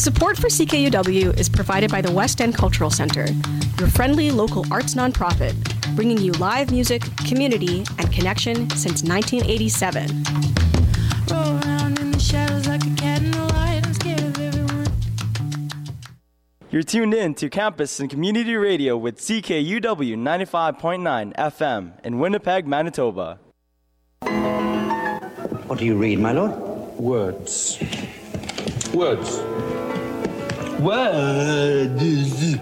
Support for CKUW is provided by the West End Cultural Center, your friendly local arts nonprofit, bringing you live music, community, and connection since 1987. Roll around in the shadows like a cat in the light. I'm scared of everyone. You're tuned in to Campus and Community Radio with CKUW 95.9 FM in Winnipeg, Manitoba. What do you read, my lord? Words. Words. Words.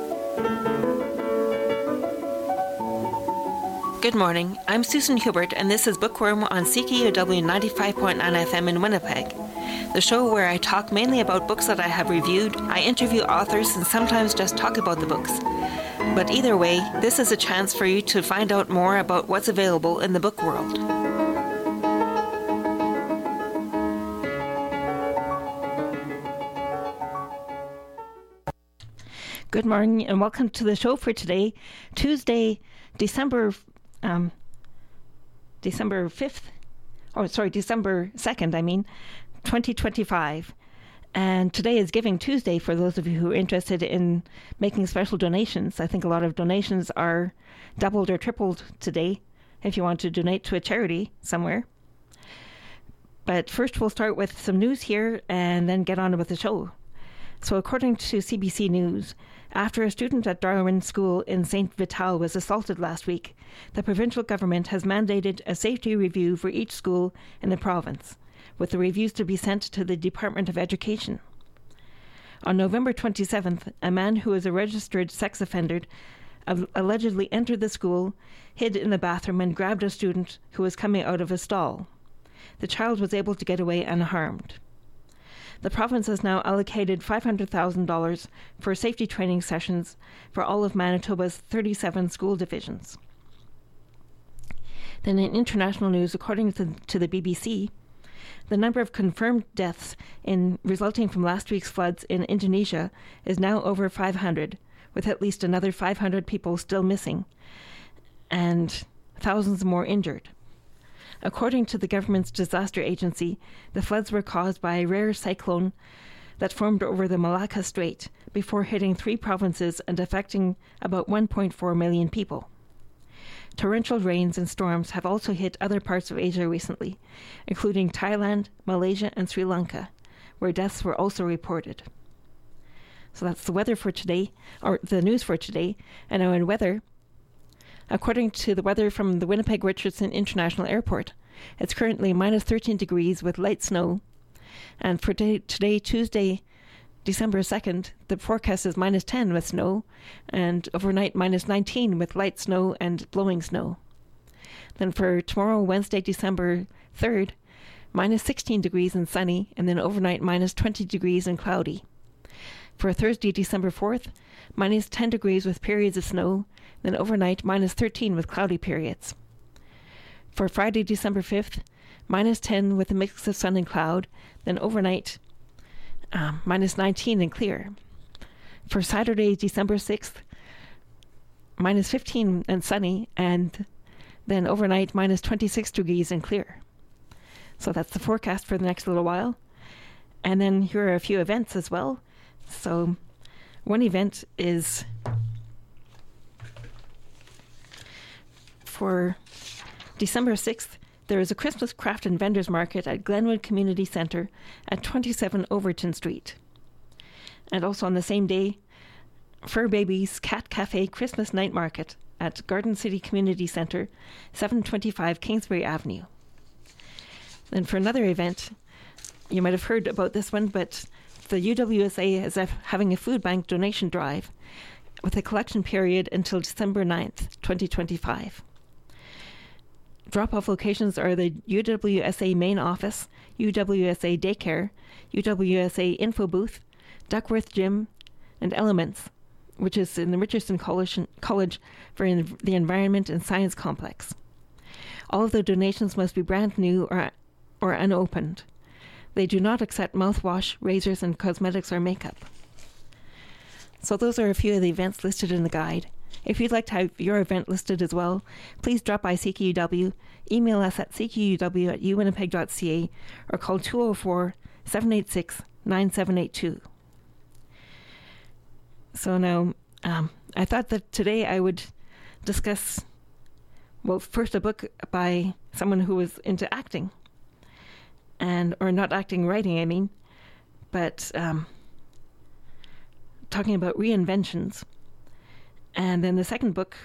Good morning. I'm Susan Hubert, and this is Bookworm on CKUW 95.9 FM in Winnipeg, the show where I talk mainly about books that I have reviewed. I interview authors and sometimes just talk about the books. But either way, this is a chance for you to find out more about what's available in the book world. Good morning and welcome to the show for today, Tuesday, December 2nd, 2025. And today is Giving Tuesday for those of you who are interested in making special donations. I think a lot of donations are doubled or tripled today if you want to donate to a charity somewhere. But first we'll start with some news here and then get on with the show. So according to CBC News, after a student at Darwin School in St. Vital was assaulted last week, the provincial government has mandated a safety review for each school in the province, with the reviews to be sent to the Department of Education. On November 27th, a man who is a registered sex offender allegedly entered the school, hid in the bathroom and grabbed a student who was coming out of a stall. The child was able to get away unharmed. The province has now allocated $500,000 for safety training sessions for all of Manitoba's 37 school divisions. Then in international news, according to the BBC, the number of confirmed deaths resulting from last week's floods in Indonesia is now over 500, with at least another 500 people still missing and thousands more injured. According to the government's disaster agency, the floods were caused by a rare cyclone that formed over the Malacca Strait before hitting 3 provinces and affecting about 1.4 million people. Torrential rains and storms have also hit other parts of Asia recently, including Thailand, Malaysia, and Sri Lanka, where deaths were also reported. So that's the weather for today, or the news for today. And now in weather, according to the weather from the Winnipeg Richardson International Airport, it's currently minus 13 degrees with light snow. And for today, Tuesday, December 2nd, the forecast is minus 10 with snow, and overnight minus 19 with light snow and blowing snow. Then for tomorrow, Wednesday, December 3rd, minus 16 degrees and sunny, and then overnight minus 20 degrees and cloudy. For Thursday, December 4th, minus 10 degrees with periods of snow, then overnight minus 13 with cloudy periods. For Friday, December 5th, minus 10 with a mix of sun and cloud, then overnight minus 19 and clear. For Saturday, December 6th, minus 15 and sunny, and then overnight minus 26 degrees and clear. So that's the forecast for the next little while. And then here are a few events as well. So one event is for December 6th, there is a Christmas craft and vendors market at Glenwood Community Centre at 27 Overton Street. And also on the same day, Fur Baby's Cat Cafe Christmas Night Market at Garden City Community Centre, 725 Kingsbury Avenue. Then for another event, you might have heard about this one, but the UWSA is having a food bank donation drive with a collection period until December 9th, 2025. Drop-off locations are the UWSA main office, UWSA daycare, UWSA info booth, Duckworth Gym, and Elements, which is in the Richardson College for the Environment and Science Complex. All of the donations must be brand new or unopened. They do not accept mouthwash, razors, and cosmetics or makeup. So those are a few of the events listed in the guide. If you'd like to have your event listed as well, please drop by CKUW, email us at ckuw@uwinnipeg.ca, or call 204-786-9782. So now, I thought that today I would discuss, well, first a book by someone who was into acting, or not acting, writing, I mean, but talking about reinventions. And then the second book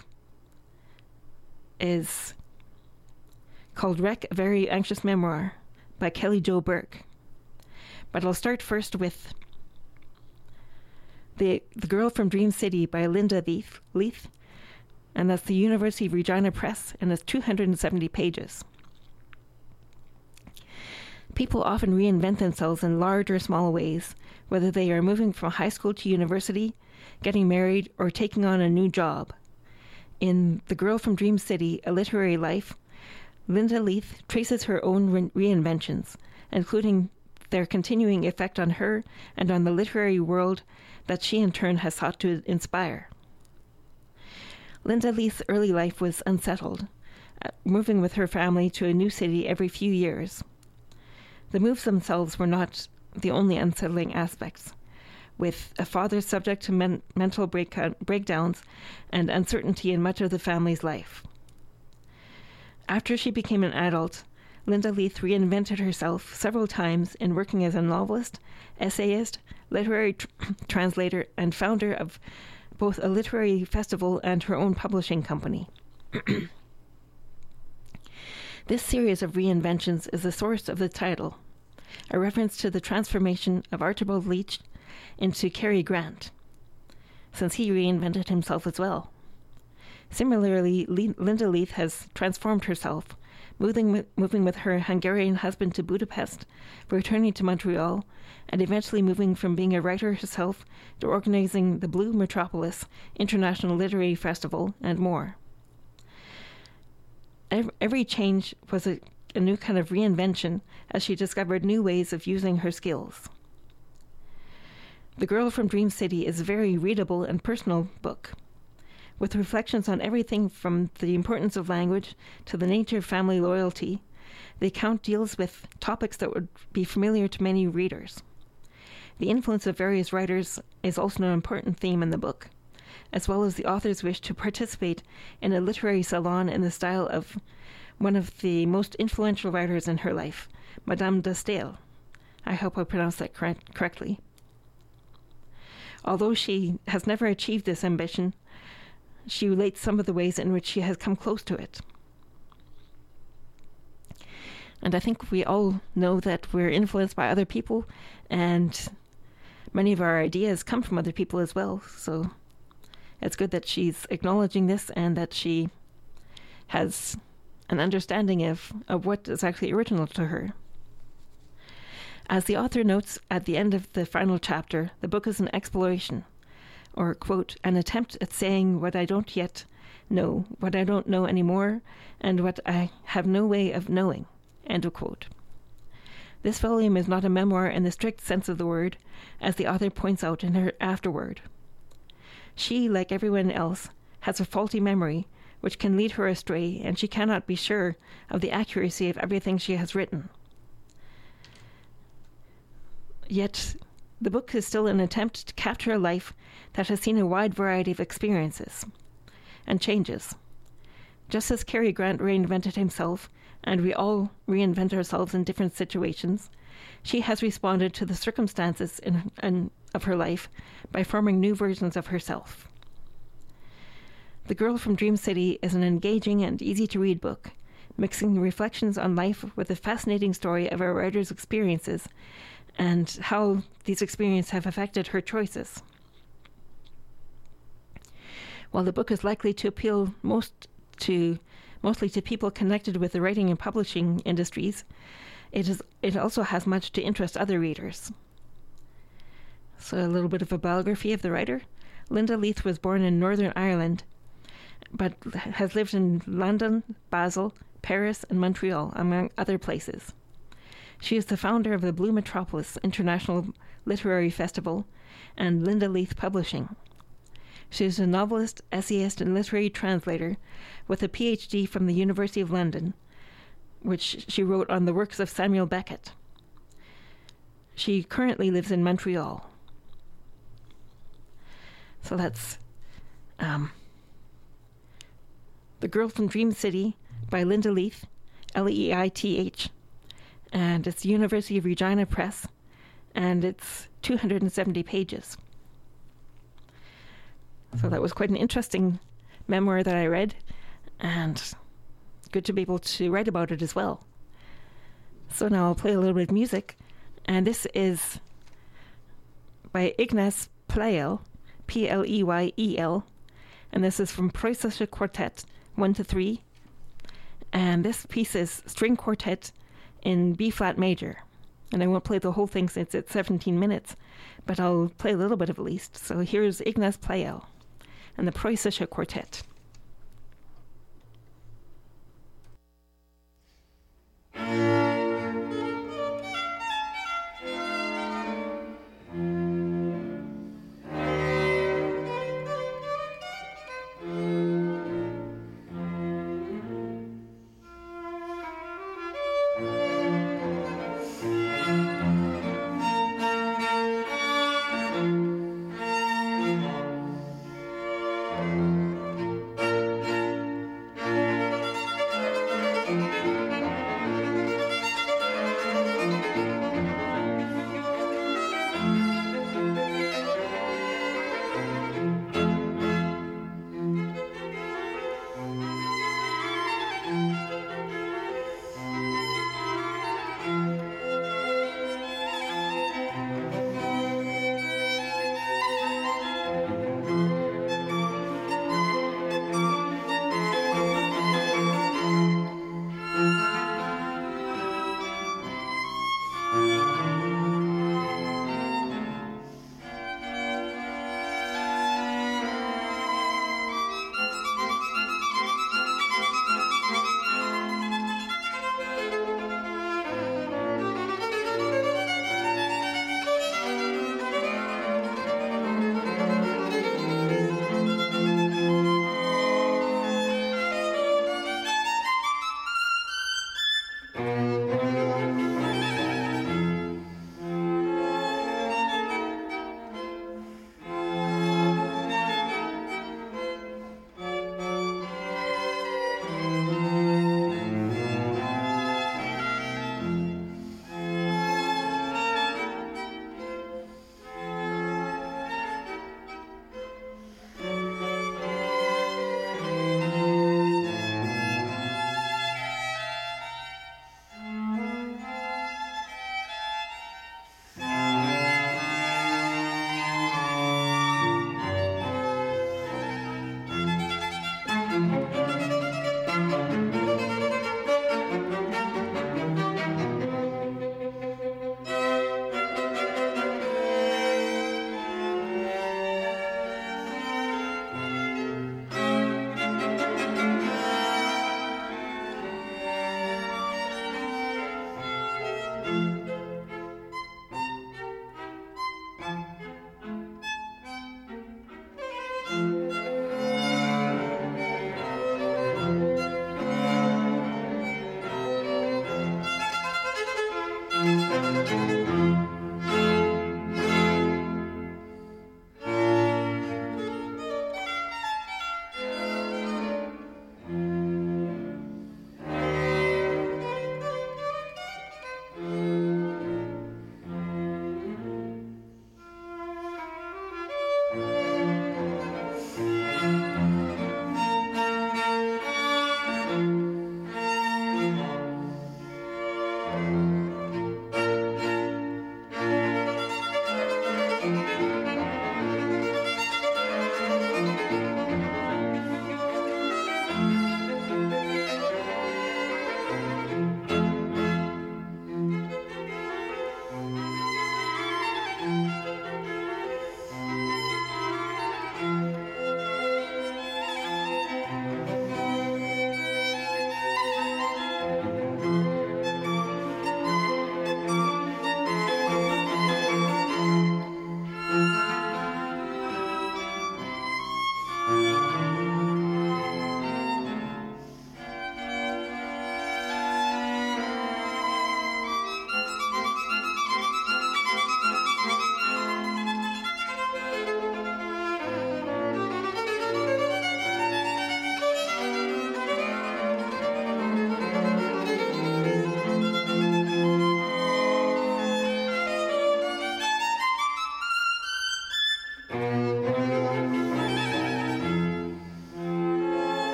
is called Wreck, A Very Anxious Memoir by Kelly Jo Burke. But I'll start first with The Girl from Dream City by Linda Leith, and that's the University of Regina Press, and it's 270 pages. People often reinvent themselves in large or small ways, whether they are moving from high school to university, getting married, or taking on a new job. In The Girl from Dream City, A Literary Life, Linda Leith traces her own reinventions, including their continuing effect on her and on the literary world that she in turn has sought to inspire. Linda Leith's early life was unsettled, moving with her family to a new city every few years. The moves themselves were not the only unsettling aspects, with a father subject to mental breakdowns and uncertainty in much of the family's life. After she became an adult, Linda Leith reinvented herself several times in working as a novelist, essayist, literary translator, and founder of both a literary festival and her own publishing company. This series of reinventions is the source of the title, a reference to the transformation of Archibald Leach into Cary Grant, since he reinvented himself as well. Similarly, Linda Leith has transformed herself, moving with her Hungarian husband to Budapest, returning to Montreal, and eventually moving from being a writer herself to organizing the Blue Metropolis International Literary Festival and more. Every change was a new kind of reinvention as she discovered new ways of using her skills. The Girl from Dream City is a very readable and personal book, with reflections on everything from the importance of language to the nature of family loyalty. The account deals with topics that would be familiar to many readers. The influence of various writers is also an important theme in the book, as well as the author's wish to participate in a literary salon in the style of one of the most influential writers in her life, Madame de Staël. I hope I pronounced that correctly. Although she has never achieved this ambition, she relates some of the ways in which she has come close to it. And I think we all know that we're influenced by other people, and many of our ideas come from other people as well. So it's good that she's acknowledging this and that she has an understanding of what is actually original to her. As the author notes at the end of the final chapter, the book is an exploration, or, quote, an attempt at saying what I don't yet know, what I don't know anymore, and what I have no way of knowing, end of quote. This volume is not a memoir in the strict sense of the word, as the author points out in her afterword. She, like everyone else, has a faulty memory, which can lead her astray, and she cannot be sure of the accuracy of everything she has written. Yet, the book is still an attempt to capture a life that has seen a wide variety of experiences and changes. Just as Cary Grant reinvented himself, and we all reinvent ourselves in different situations, she has responded to the circumstances of her life by forming new versions of herself. The Girl from Dream City is an engaging and easy-to-read book, mixing reflections on life with a fascinating story of a writer's experiences and how these experiences have affected her choices. While the book is likely to appeal mostly to people connected with the writing and publishing industries, it also has much to interest other readers. So a little bit of a biography of the writer. Linda Leith was born in Northern Ireland, but has lived in London, Basel, Paris, and Montreal, among other places. She is the founder of the Blue Metropolis International Literary Festival and Linda Leith Publishing. She is a novelist, essayist, and literary translator with a PhD from the University of London, which she wrote on the works of Samuel Beckett. She currently lives in Montreal. So that's The Girl from Dream City by Linda Leith, Leith, and it's University of Regina Press, and it's 270 pages. So that was quite an interesting memoir that I read, and good to be able to write about it as well. So now I'll play a little bit of music, and this is by Ignaz Pleyel, Pleyel, and this is from Preußische Quartet 1-3, and this piece is string quartet in B-flat major. And I won't play the whole thing since it's 17 minutes, but I'll play a little bit of at least. So here's Ignaz Pleyel and the Preußische Quartet.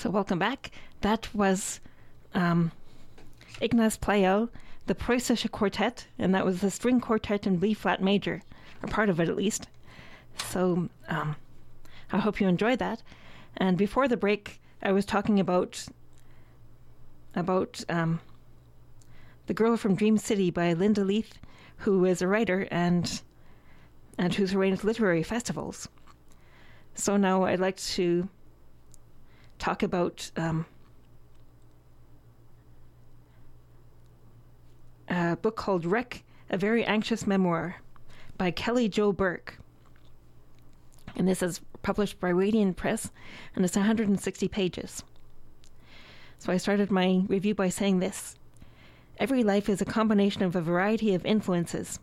So welcome back. That was Ignaz Pleyel, the Preußische Quartet, and that was the string quartet in B-flat major, or part of it at least. So I hope you enjoyed that. And before the break, I was talking about The Girl from Dream City by Linda Leith, who is a writer and who's arranged literary festivals. So now I'd like to talk about a book called Wreck, A Very Anxious Memoir by Kelly Jo Burke. And this is published by Radiant Press, and it's 160 pages. So I started my review by saying this. Every life is a combination of a variety of influences,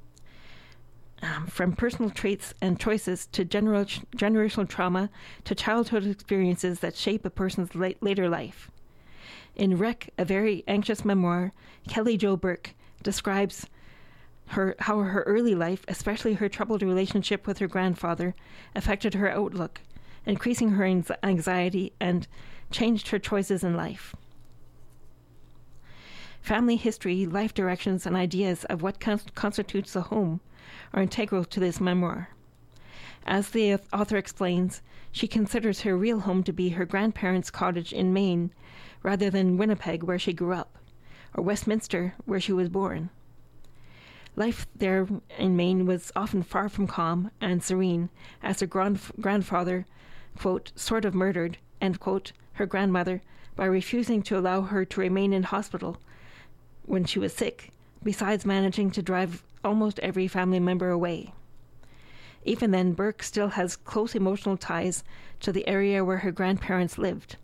from personal traits and choices to generational trauma to childhood experiences that shape a person's later life. In Wreck, A Very Anxious Memoir, Kelly Jo Burke describes how her early life, especially her troubled relationship with her grandfather, affected her outlook, increasing her anxiety and changed her choices in life. Family history, life directions, and ideas of what constitutes a home are integral to this memoir. As the author explains, she considers her real home to be her grandparents' cottage in Maine, rather than Winnipeg, where she grew up, or Westminster, where she was born. Life there in Maine was often far from calm and serene, as her grandfather, quote, sort of murdered, end quote, her grandmother by refusing to allow her to remain in hospital when she was sick, besides managing to drive almost every family member away. Even then, Burke still has close emotional ties to the area where her grandparents lived.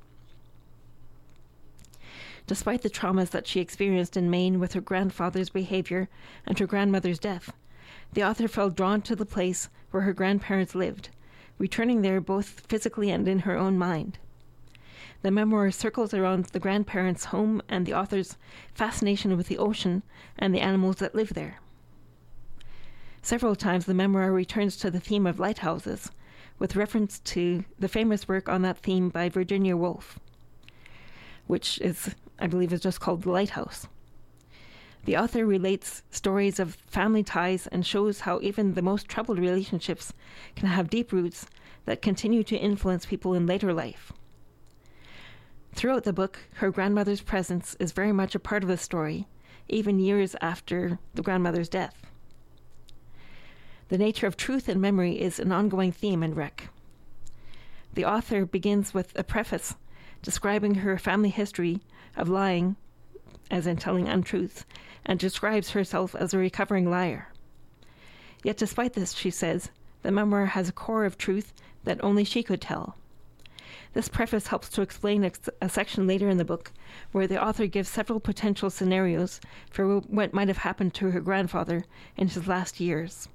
Despite the traumas that she experienced in Maine with her grandfather's behavior and her grandmother's death, the author felt drawn to the place where her grandparents lived, returning there both physically and in her own mind. The memoir circles around the grandparents' home and the author's fascination with the ocean and the animals that live there. Several times the memoir returns to the theme of lighthouses, with reference to the famous work on that theme by Virginia Woolf, which is, I believe, is just called The Lighthouse. The author relates stories of family ties and shows how even the most troubled relationships can have deep roots that continue to influence people in later life. Throughout the book, her grandmother's presence is very much a part of the story, even years after the grandmother's death. The nature of truth and memory is an ongoing theme in Wreck. The author begins with a preface describing her family history of lying, as in telling untruths, and describes herself as a recovering liar. Yet despite this, she says, the memoir has a core of truth that only she could tell. This preface helps to explain a section later in the book where the author gives several potential scenarios for what might have happened to her grandfather in his last years.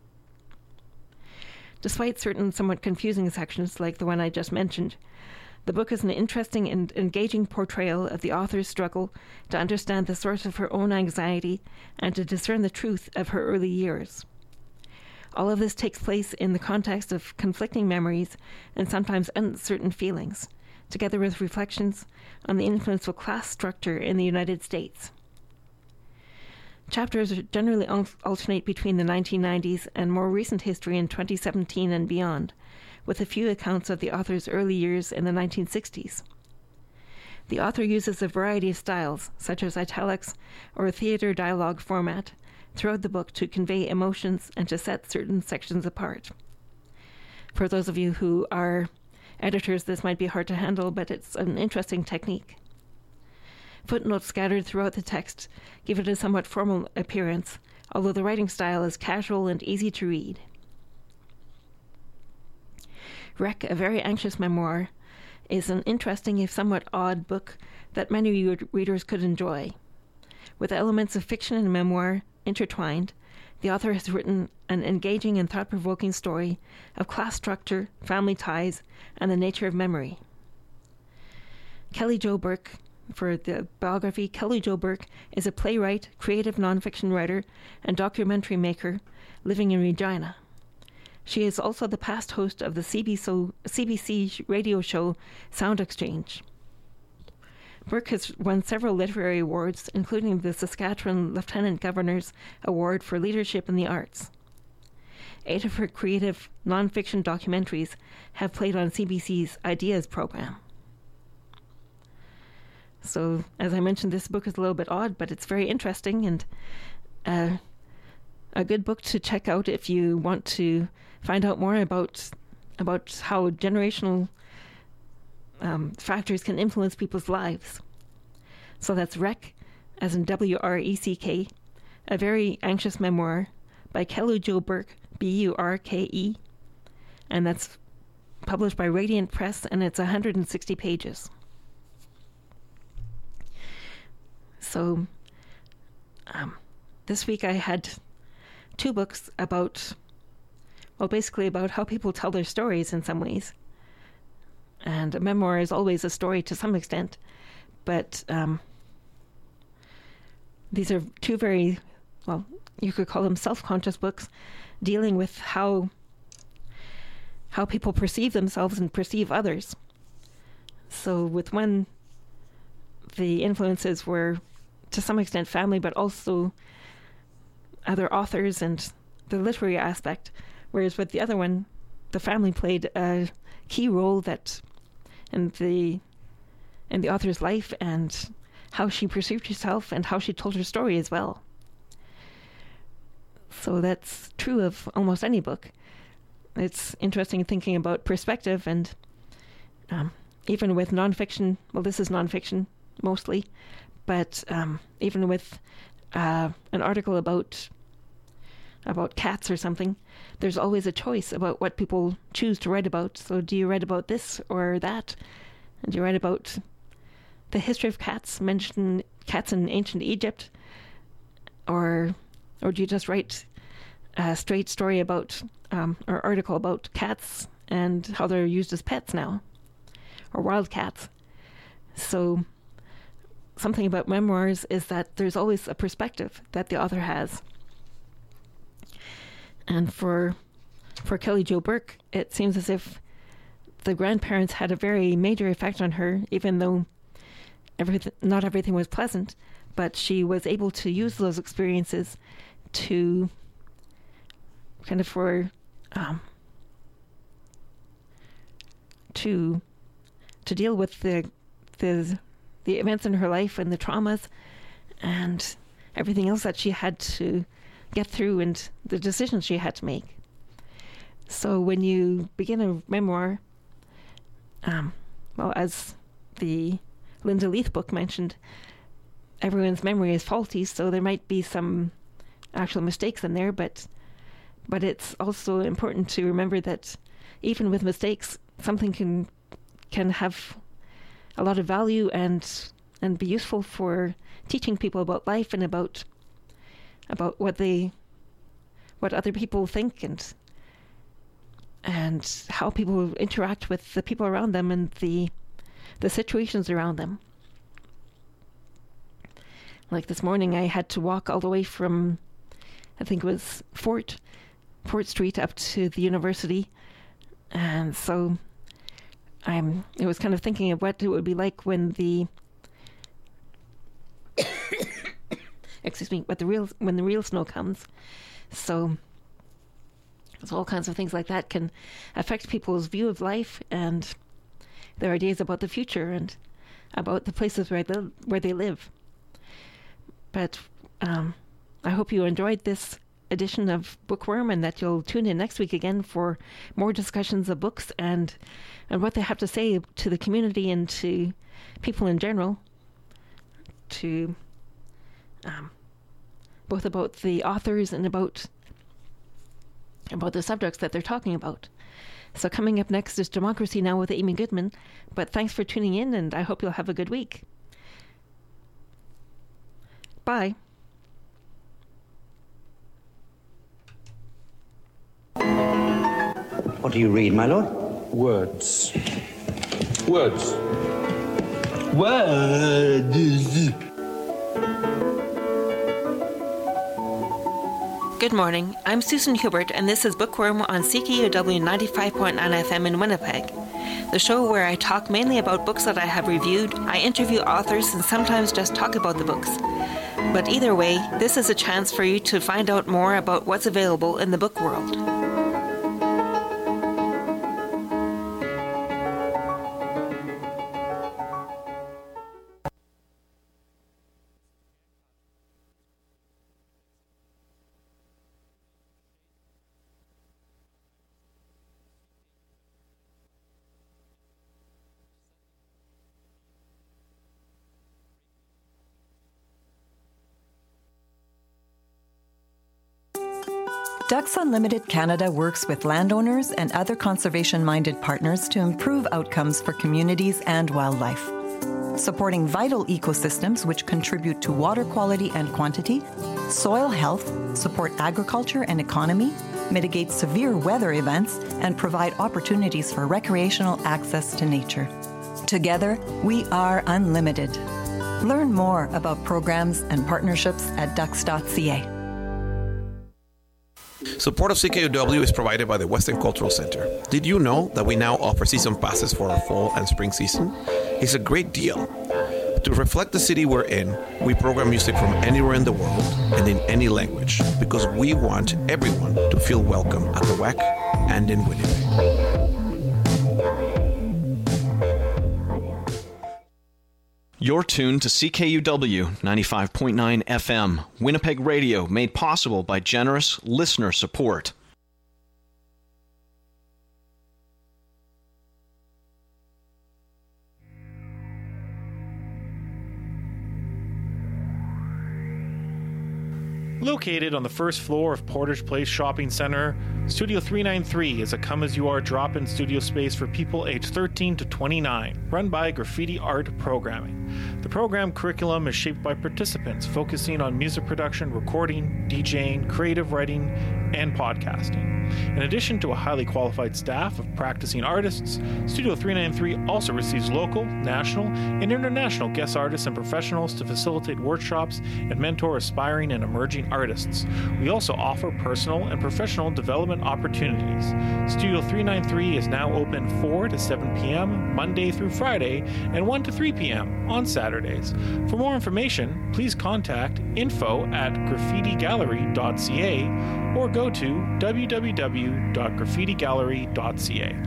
Despite certain somewhat confusing sections like the one I just mentioned, the book is an interesting and engaging portrayal of the author's struggle to understand the source of her own anxiety and to discern the truth of her early years. All of this takes place in the context of conflicting memories and sometimes uncertain feelings, together with reflections on the influence of class structure in the United States. Chapters generally alternate between the 1990s and more recent history in 2017 and beyond, with a few accounts of the author's early years in the 1960s. The author uses a variety of styles, such as italics or a theater dialogue format, throughout the book to convey emotions and to set certain sections apart. For those of you who are editors, this might be hard to handle, but it's an interesting technique. Footnotes scattered throughout the text give it a somewhat formal appearance, although the writing style is casual and easy to read. Wreck, A Very Anxious Memoir, is an interesting if somewhat odd book that many readers could enjoy. With elements of fiction and memoir intertwined, the author has written an engaging and thought-provoking story of class structure, family ties, and the nature of memory. Kelly Jo Burke, for the biography, Kelly Jo Burke is a playwright, creative nonfiction writer, and documentary maker living in Regina. She is also the past host of the CBC radio show Sound Exchange. Burke has won several literary awards, including the Saskatchewan Lieutenant Governor's Award for Leadership in the Arts. 8 of her creative non-fiction documentaries have played on CBC's Ideas program. So, as I mentioned, this book is a little bit odd, but it's very interesting and a good book to check out if you want to find out more about how generational factors can influence people's lives. So that's Wreck, as in W-R-E-C-K, a very anxious memoir by Kelly Jo Burke, B-U-R-K-E, and that's published by Radiant Press, and it's 160 pages. So this week I had 2 books about how people tell their stories in some ways. And a memoir is always a story to some extent, but these are 2 very, you could call them self-conscious books, dealing with how people perceive themselves and perceive others. So with one, the influences were to some extent family, but also other authors and the literary aspect, whereas with the other one, the family played a key role that in the author's life and how she perceived herself and how she told her story as well. So that's true of almost any book. It's interesting thinking about perspective, and even with nonfiction, this is nonfiction mostly, but even with an article about cats or something, there's always a choice about what people choose to write about. So do you write about this or that? And do you write about the history of cats, mention cats in ancient Egypt? Or do you just write a straight story about, or article about cats and how they're used as pets now? Or wild cats? So something about memoirs is that there's always a perspective that the author has. And for Kelly Jo Burke, it seems as if the grandparents had a very major effect on her, even though not everything was pleasant, but she was able to use those experiences to kind of to deal with the events in her life and the traumas and everything else that she had to get through and the decisions she had to make. So when you begin a memoir, as the Linda Leith book mentioned, everyone's memory is faulty, so there might be some actual mistakes in there, but it's also important to remember that even with mistakes, something can have a lot of value and be useful for teaching people about life and about what other people think and how people interact with the people around them and the situations around them. Like this morning, I had to walk all the way from, I think it was Fort Street up to the university, and so I was kind of thinking of what it would be like when the when the real snow comes. So all kinds of things like that can affect people's view of life and their ideas about the future and about the places where they live. But I hope you enjoyed this edition of Bookworm and that you'll tune in next week again for more discussions of books and what they have to say to the community and to people in general, to both about the authors and about the subjects that they're talking about. So coming up next is Democracy Now! With Amy Goodman. But thanks for tuning in, and I hope you'll have a good week. Bye. What do you read, my lord? Words. Words. Words. Good morning. I'm Susan Hubert, and this is Bookworm on CKUW 95.9 FM in Winnipeg, the show where I talk mainly about books that I have reviewed. I interview authors and sometimes just talk about the books. But either way, this is a chance for you to find out more about what's available in the book world. Ducks Unlimited Canada works with landowners and other conservation-minded partners to improve outcomes for communities and wildlife. Supporting vital ecosystems which contribute to water quality and quantity, soil health, support agriculture and economy, mitigate severe weather events, and provide opportunities for recreational access to nature. Together, we are unlimited. Learn more about programs and partnerships at ducks.ca. Support of CKUW is provided by the Western Cultural Center. Did you know that we now offer season passes for our fall and spring season? It's a great deal. To reflect the city we're in, we program music from anywhere in the world and in any language because we want everyone to feel welcome at the WAC and in Winnipeg. You're tuned to CKUW 95.9 FM, Winnipeg Radio, made possible by generous listener support. Located on the first floor of Portage Place Shopping Centre, Studio 393 is a come-as-you-are drop-in studio space for people aged 13 to 29, run by Graffiti Art Programming. The program curriculum is shaped by participants focusing on music production, recording, DJing, creative writing, and podcasting. In addition to a highly qualified staff of practicing artists, Studio 393 also receives local, national, and international guest artists and professionals to facilitate workshops and mentor aspiring and emerging artists. We also offer personal and professional development opportunities. Studio 393 is now open 4 to 7 p.m. Monday through Friday and 1 to 3 p.m. on Saturdays. For more information, please contact info@graffitigallery.ca or go to www.graffitigallery.ca.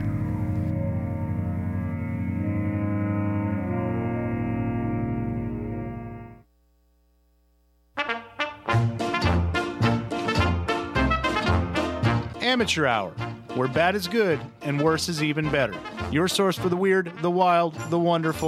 Amateur Hour, where bad is good and worse is even better. Your source for the weird, the wild, the wonderful,